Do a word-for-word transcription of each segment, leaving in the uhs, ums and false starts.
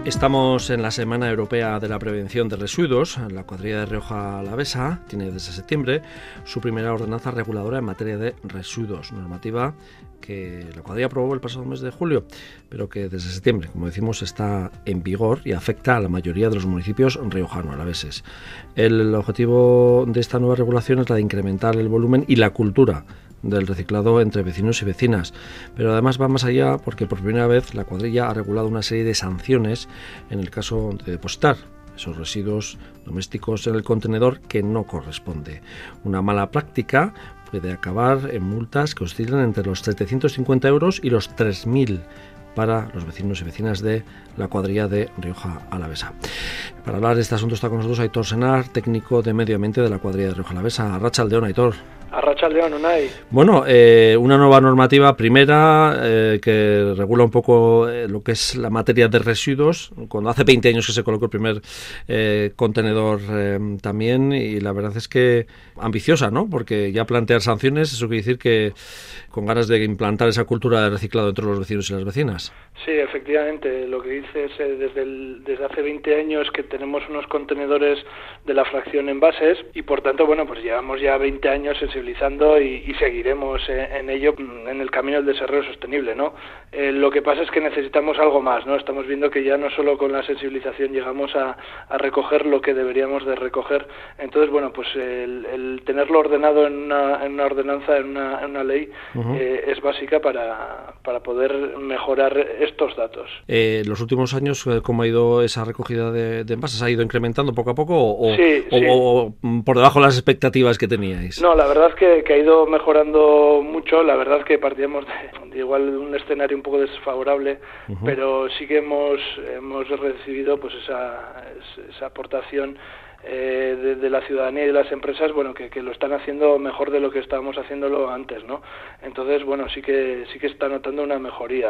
Estamos en la Semana Europea de la Prevención de Residuos. La cuadrilla de Rioja Alavesa tiene desde septiembre su primera ordenanza reguladora en materia de residuos, normativa que la cuadrilla aprobó el pasado mes de julio, pero que desde septiembre, como decimos, está en vigor y afecta a la mayoría de los municipios riojano-alaveses. El objetivo de esta nueva regulación es la de incrementar el volumen y la cultura del reciclado entre vecinos y vecinas, pero además va más allá porque por primera vez la cuadrilla ha regulado una serie de sanciones en el caso de depositar esos residuos domésticos en el contenedor que no corresponde. Una mala práctica puede acabar en multas que oscilan entre los setecientos cincuenta euros y los tres mil para los vecinos y vecinas de la cuadrilla de Rioja Alavesa. Para hablar de este asunto está con nosotros Aitor Senar, técnico de medio ambiente de la cuadrilla de Rioja Alavesa. Arratsaldeon, Aitor. Arratsaldeon, Unai. Bueno, eh, una nueva normativa primera eh, que regula un poco eh, lo que es la materia de residuos, cuando hace veinte años que se colocó el primer eh, contenedor eh, también, y la verdad es que ambiciosa, ¿no? Porque ya plantear sanciones, eso quiere decir que con ganas de implantar esa cultura de reciclado entre los vecinos y las vecinas. Sí, efectivamente, lo que dices eh, desde, el, desde hace veinte años que tenemos unos contenedores de la fracción envases y por tanto, bueno, pues llevamos ya veinte años sensibilizando y, y seguiremos eh, en ello, en el camino del desarrollo sostenible, ¿no? Eh, lo que pasa es que necesitamos algo más, ¿no? Estamos viendo que ya no solo con la sensibilización llegamos a, a recoger lo que deberíamos de recoger. Entonces, bueno, pues el, el tenerlo ordenado en una, en una ordenanza, en una, en una ley, uh-huh. eh, es básica para, para poder mejorar estos datos. Eh, ¿Los últimos años cómo ha ido esa recogida de, de envases? ¿Ha ido incrementando poco a poco o, sí, o, sí. o por debajo de las expectativas que teníais? No, la verdad es que, que ha ido mejorando mucho. La verdad es que partíamos de, de igual de un escenario un poco desfavorable, uh-huh. pero sí que hemos hemos recibido pues esa, esa aportación Eh, de, de la ciudadanía y de las empresas, bueno, que, que lo están haciendo mejor de lo que estábamos haciéndolo antes, ¿no? Entonces, bueno, sí que sí que está notando una mejoría.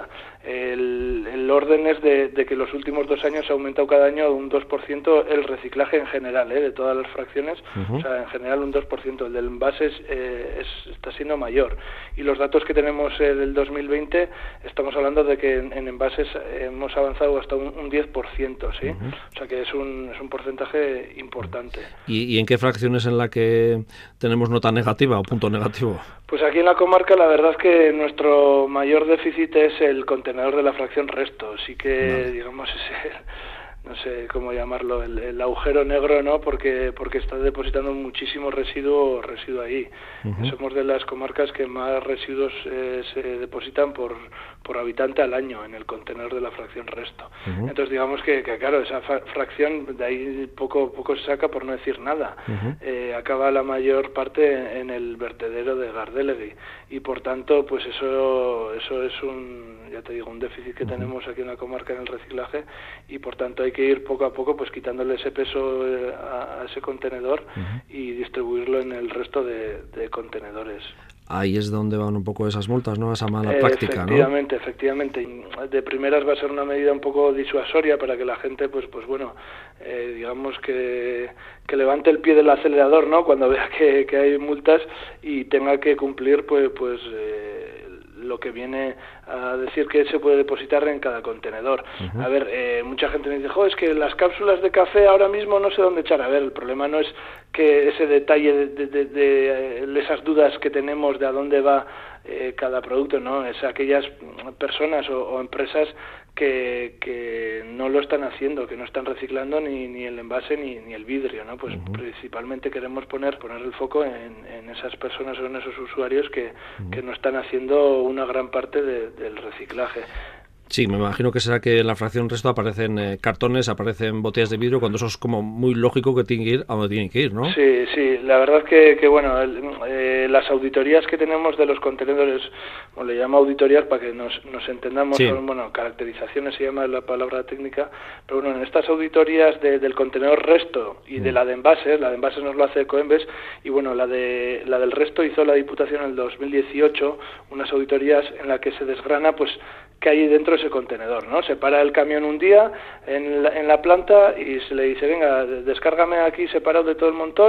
El, el orden es de, de que los últimos dos años ha aumentado cada año un dos por ciento el reciclaje en general, ¿eh? De todas las fracciones, uh-huh. o sea, en general un dos por ciento. El del envase es, eh, es, está siendo mayor. Y los datos que tenemos eh, del dos mil veinte, estamos hablando de que en, en envases hemos avanzado hasta un, un diez por ciento, ¿sí? Uh-huh. O sea, que es un, es un porcentaje importante. ¿Y, ¿Y en qué fracciones en la que tenemos nota negativa o punto negativo? Pues aquí en la comarca la verdad es que nuestro mayor déficit es el contenedor de la fracción resto. Sí que, vale. digamos, es el, no sé cómo llamarlo, el, el agujero negro, ¿no? Porque porque está depositando muchísimo residuo residuo ahí. Uh-huh. Somos de las comarcas que más residuos eh, se depositan por por habitante al año en el contenedor de la fracción resto. Uh-huh. Entonces digamos que, que claro, esa fa- fracción de ahí poco poco se saca, por no decir nada. Uh-huh. Eh, acaba la mayor parte en el vertedero de Gardelegui y por tanto pues eso eso es un, ya te digo, un déficit que uh-huh. tenemos aquí en la comarca en el reciclaje y por tanto hay que ir poco a poco pues quitándole ese peso a, a ese contenedor uh-huh. y distribuirlo en el resto de, de contenedores. Ahí es donde van un poco esas multas, ¿no? Esa mala práctica, efectivamente, ¿no? Efectivamente, efectivamente. De primeras va a ser una medida un poco disuasoria para que la gente, pues, pues bueno, eh, digamos que, que levante el pie del acelerador, ¿no? Cuando vea que, que hay multas y tenga que cumplir, pues, pues eh, lo que viene a decir que se puede depositar en cada contenedor. Uh-huh. A ver, eh, mucha gente me dice, jo, es que las cápsulas de café ahora mismo no sé dónde echar. A ver, el problema no es que ese detalle de, de, de, de, de esas dudas que tenemos de a dónde va eh, cada producto, ¿no? Es aquellas personas o, o empresas que, que no lo están haciendo, que no están reciclando ni, ni el envase ni, ni el vidrio, ¿no? Pues uh-huh. principalmente queremos poner poner el foco en, en esas personas o en esos usuarios que, uh-huh. que no están haciendo una gran parte de, del reciclaje. Sí, me imagino que será que en la fracción resto aparecen eh, cartones, aparecen botellas de vidrio, cuando eso es como muy lógico que tienen que ir a donde tienen que ir, ¿no? Sí, sí, la verdad que, que bueno, el, eh, las auditorías que tenemos de los contenedores, bueno, le llamo auditorías para que nos, nos entendamos, sí. son, bueno, caracterizaciones se llama la palabra técnica, pero bueno, en estas auditorías de, del contenedor resto y mm. de la de envases, la de envases nos lo hace Coembes, y bueno, la de la del resto hizo la Diputación en el dos mil dieciocho, unas auditorías en las que se desgrana, pues, que hay dentro de ese contenedor, ¿no? Se para el camión un día en la, en la planta y se le dice, venga, descárgame aquí separado de todo el montón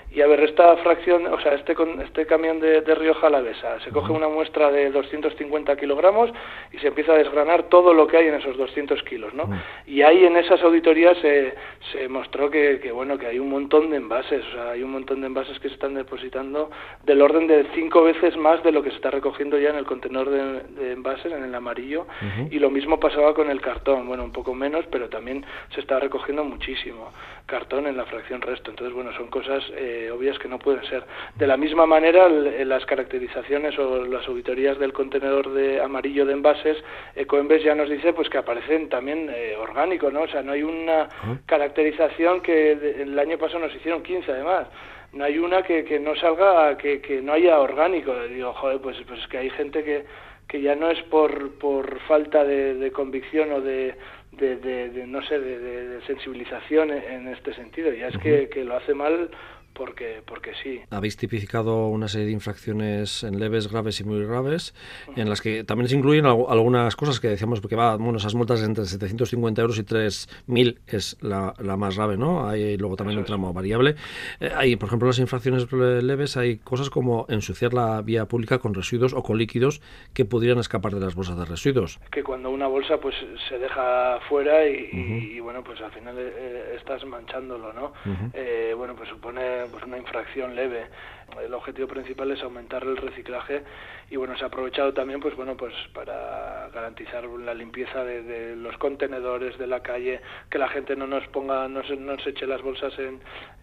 Y a ver, esta fracción, o sea, este con, este camión de, de Rioja Alavesa, se coge una muestra de doscientos cincuenta kilogramos y se empieza a desgranar todo lo que hay en esos doscientos kilos, ¿no? Y ahí en esas auditorías se, se mostró que, que, bueno, que hay un montón de envases, o sea, hay un montón de envases que se están depositando del orden de cinco veces más de lo que se está recogiendo ya en el contenedor de, de envases, en el amarillo, uh-huh. Y lo mismo pasaba con el cartón, bueno, un poco menos, pero también se está recogiendo muchísimo cartón en la fracción resto. Entonces, bueno, son cosas eh, obvias que no pueden ser. De la misma manera, el, las caracterizaciones o las auditorías del contenedor de amarillo de envases, Ecoembes ya nos dice pues que aparecen también eh, orgánicos, ¿no? O sea, no hay una uh-huh. caracterización que de, el año pasado nos hicieron quince además. No hay una que, que no salga, que, que no haya orgánico. Digo, joder, pues, pues es que hay gente que, que ya no es por, por falta de, de convicción o de, de, de, de no sé, de, de, de sensibilización en este sentido, ya es uh-huh. que, que lo hace mal porque porque sí. Habéis tipificado una serie de infracciones en leves, graves y muy graves, uh-huh. en las que también se incluyen algunas cosas que decíamos, porque va, bueno, esas multas entre setecientos cincuenta euros y tres mil es la, la más grave, ¿no? Hay luego también Eso un tramo es. variable. Eh, hay, por ejemplo, las infracciones leves, hay cosas como ensuciar la vía pública con residuos o con líquidos que pudieran escapar de las bolsas de residuos. Que cuando una bolsa pues se deja fuera y, uh-huh. y bueno, pues al final eh, estás manchándolo, ¿no? Uh-huh. Eh, bueno, pues supone pues una infracción leve. El objetivo principal es aumentar el reciclaje y bueno, se ha aprovechado también pues bueno pues para garantizar la limpieza de, de los contenedores de la calle, que la gente no nos ponga, no se, no se eche las bolsas en,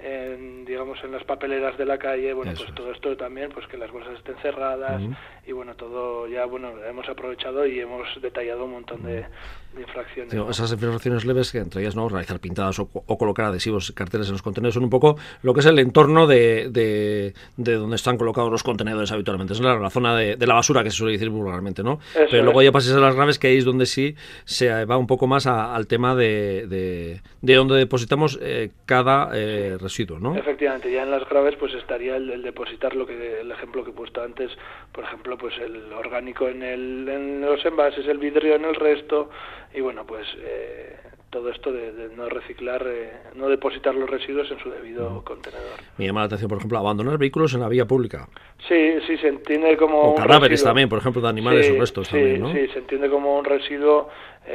en digamos en las papeleras de la calle, bueno Eso pues es. todo esto también, pues que las bolsas estén cerradas uh-huh. y bueno, todo ya bueno, hemos aprovechado y hemos detallado un montón de, de infracciones. Sí, ¿no? Esas infracciones leves, que entre ellas no realizar pintadas o, o colocar adhesivos, carteles en los contenedores, son un poco lo que es el entorno de, de, de donde están colocados los contenedores habitualmente, es la, la zona de, de la basura que se suele decir vulgarmente, ¿no? Eso Pero es. Luego ya pasas a las graves, que ahí es donde sí se va un poco más a, al tema de, de, de donde depositamos eh, cada eh, sí. residuo, ¿no? Efectivamente, ya en las graves pues estaría el, el depositar lo que el ejemplo que he puesto antes, por ejemplo, pues el orgánico en, el, en los envases, el vidrio en el resto y bueno, pues eh, todo esto de, de no reciclar, eh, no depositar los residuos en su debido uh-huh. contenedor. Me llama la atención, por ejemplo, abandonar vehículos en la vía pública. Sí, sí, se entiende como o cadáveres también, por ejemplo, de animales sí, o restos sí, también, ¿no? Sí, se entiende como un residuo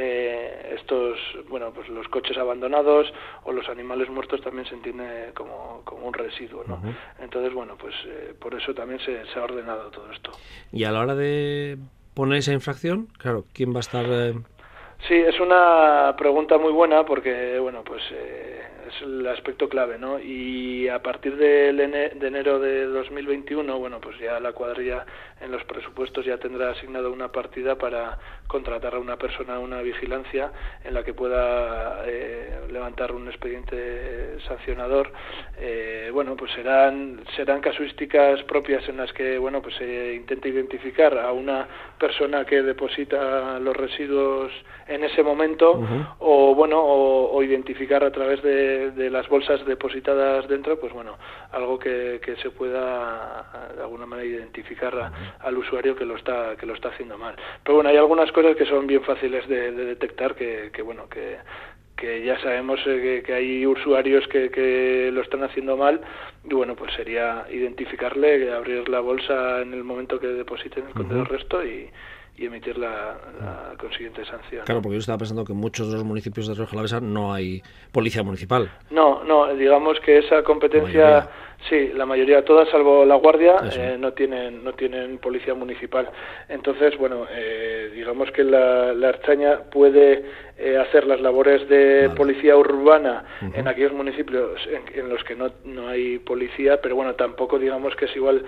eh, estos, bueno, pues los coches abandonados o los animales muertos también se entiende como, como un residuo, ¿no? Uh-huh. Entonces, bueno, pues eh, por eso también se, se ha ordenado todo esto. Y a la hora de poner esa infracción, claro, ¿quién va a estar...? Eh... Sí, es una pregunta muy buena porque, bueno, pues eh, es el aspecto clave, ¿no? Y a partir de, de enero de dos mil veintiuno, bueno, pues ya la cuadrilla en los presupuestos ya tendrá asignado una partida para contratar a una persona, una vigilancia en la que pueda eh, levantar un expediente sancionador. Eh, bueno, pues serán serán casuísticas propias en las que, bueno, pues se intenta identificar a una persona que deposita los residuos en ese momento uh-huh. o bueno o, o identificar a través de, de las bolsas depositadas dentro, pues bueno, algo que, que se pueda de alguna manera identificar a, uh-huh. al usuario que lo está que lo está haciendo mal. Pero bueno, hay algunas cosas que son bien fáciles de, de detectar que, que bueno que que ya sabemos eh, que, que hay usuarios que, que lo están haciendo mal y bueno, pues sería identificarle, abrir la bolsa en el momento que depositen el contenedor uh-huh. resto y y emitir la, la consiguiente sanción. Claro, porque yo estaba pensando que en muchos de los municipios de Rioja Alavesa no hay policía municipal. No, no, digamos que esa competencia, sí, la mayoría, todas salvo la Guardia, eh, no tienen no tienen policía municipal. Entonces, bueno, eh, digamos que la, la Ertzaintza puede eh, hacer las labores de vale. policía urbana uh-huh. en aquellos municipios en, en los que no, no hay policía, pero bueno, tampoco digamos que es igual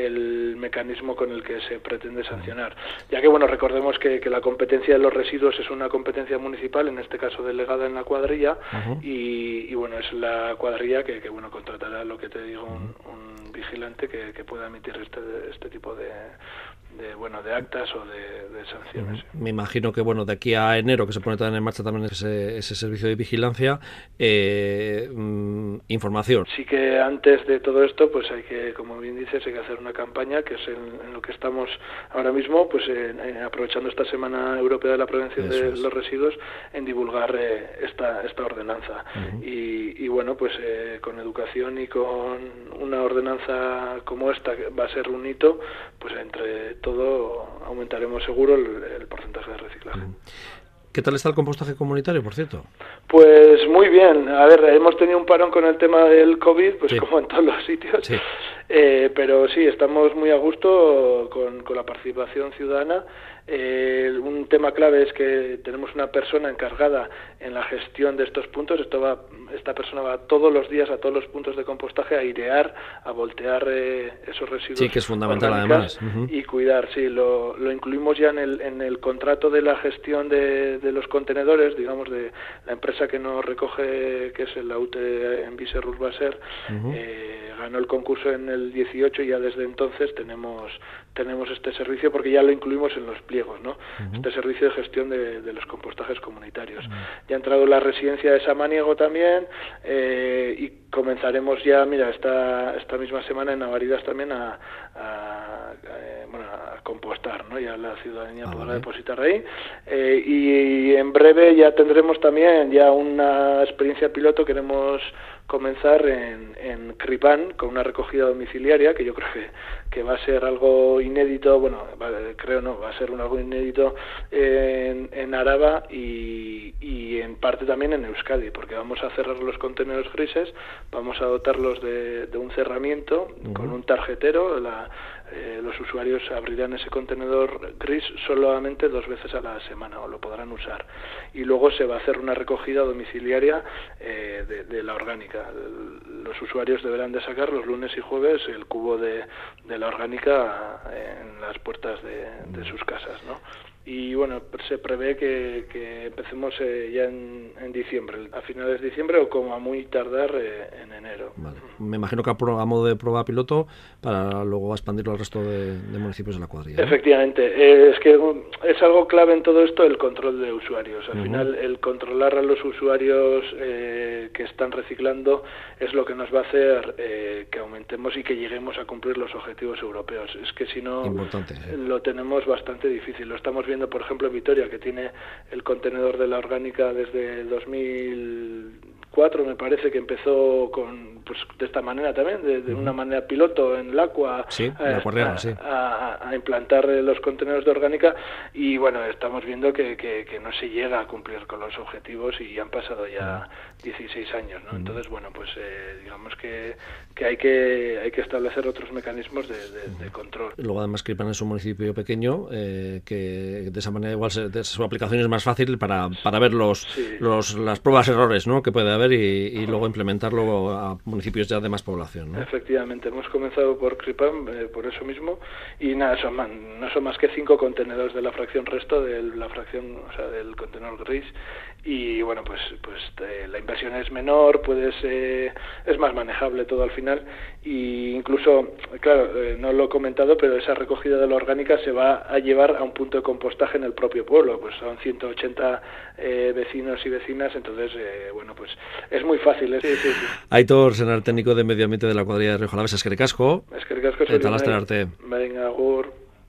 el mecanismo con el que se pretende sancionar. Ya que, bueno, recordemos que, que la competencia de los residuos es una competencia municipal, en este caso delegada en la cuadrilla, uh-huh. y, y bueno, es la cuadrilla que, que bueno, contratará, lo que te digo, un, un vigilante que, que pueda emitir este, este tipo de, de bueno de actas o de, de sanciones. Me imagino que bueno de aquí a enero, que se pone también en marcha también ese, ese servicio de vigilancia, eh, mm, información. Sí que antes de todo esto, pues hay que, como bien dices, hay que hacer una campaña, que es en, en lo que estamos ahora mismo, pues en, en, aprovechando esta Semana Europea de la Prevención Eso de es. los Residuos, en divulgar eh, esta esta ordenanza. Uh-huh. y, y bueno, pues eh, con educación y con una ordenanza como esta, que va a ser un hito, pues entre todo aumentaremos seguro el, el porcentaje de reciclaje. Uh-huh. ¿Qué tal está el compostaje comunitario, por cierto? Pues muy bien. A ver, hemos tenido un parón con el tema del COVID, pues sí. como en todos los sitios. Sí. Eh, pero sí, estamos muy a gusto con, con la participación ciudadana. Eh, un tema clave es que tenemos una persona encargada en la gestión de estos puntos. Esto va, esta persona va todos los días a todos los puntos de compostaje a airear, a voltear eh, esos residuos. Sí, que es fundamental además. Uh-huh. Y cuidar, sí, lo, lo incluimos ya en el, en el contrato de la gestión de, de los contenedores, digamos, de la empresa que nos recoge, que es el Aute Envise Urbaser, uh-huh. eh, ganó el concurso en el dieciocho y ya desde entonces tenemos tenemos este servicio porque ya lo incluimos en los pliegos, ¿no? Uh-huh. Este servicio de gestión de, de los compostajes comunitarios. Uh-huh. Ya ha entrado la residencia de Samaniego también eh, y comenzaremos ya, mira, esta esta misma semana en Navaridas también a, a, a, bueno, a compostar, ¿no? Ya la ciudadanía uh-huh. podrá depositar ahí eh, y en breve ya tendremos también ya una experiencia piloto. Queremos comenzar en, en Cripán con una recogida domiciliaria que yo creo que, que va a ser algo inédito, bueno, va, creo no, va a ser un algo inédito en, en Araba y, y en parte también en Euskadi, porque vamos a cerrar los contenedores grises, vamos a dotarlos de, de un cerramiento uh-huh. con un tarjetero. La, eh, los usuarios abrirán ese contenedor gris solamente dos veces a la semana o lo podrán usar, y luego se va a hacer una recogida domiciliaria eh, de, de la orgánica. Los usuarios deberán de sacar los lunes y jueves el cubo de, de la orgánica en las puertas de, de sus casas, ¿no? Y bueno, se prevé que, que empecemos eh, ya en, en diciembre, a finales de diciembre o como a muy tardar eh, en enero. Vale. Me imagino que a, pro, a modo de prueba piloto para luego expandirlo al resto de, de municipios de la cuadrilla, ¿no? Efectivamente, eh, es que um, es algo clave en todo esto el control de usuarios. Al uh-huh. final, el controlar a los usuarios eh, que están reciclando es lo que nos va a hacer eh, que aumentemos y que lleguemos a cumplir los objetivos europeos. Es que si no, Importante, sí. lo tenemos bastante difícil. Lo estamos viendo, por ejemplo, en Vitoria, que tiene el contenedor de la orgánica desde dos mil cuatro, me parece, que empezó con pues de esta manera también, de, de uh-huh. una manera piloto en Lacua, sí, eh, la Guardiana, a, sí. a, a implantar los contenedores de orgánica, y bueno, estamos viendo que, que, que no se llega a cumplir con los objetivos y han pasado ya uh-huh. dieciséis años, ¿no? Uh-huh. Entonces, bueno, pues eh, digamos que, que hay que hay que establecer otros mecanismos de, de, uh-huh. de control. Luego, además, Cripán es un municipio pequeño, eh, que de esa manera igual se, de su aplicación es más fácil para, para ver los, sí. los las pruebas errores, ¿no?, que puede haber y, y uh-huh. luego implementarlo a municipios ya de más población, ¿no? Efectivamente, hemos comenzado por Cripán, eh, por eso mismo, y nada, son más, no son más que cinco contenedores de la fracción resto, de la fracción, o sea, del contenedor gris, y bueno, pues pues eh, la inversión es menor, puedes eh, es más manejable todo al final, y incluso, claro, eh, no lo he comentado, pero esa recogida de la orgánica se va a llevar a un punto de compostaje en el propio pueblo, pues son ciento ochenta eh, vecinos y vecinas, entonces, eh, bueno, pues es muy fácil. ¿eh? Sí, sí, sí. Aitor Senar, técnico de Medio Ambiente de la cuadrilla de Rioja Alavesa, eskerrik asko. Eskerrik asko. Eta laster arte. Venga, agur.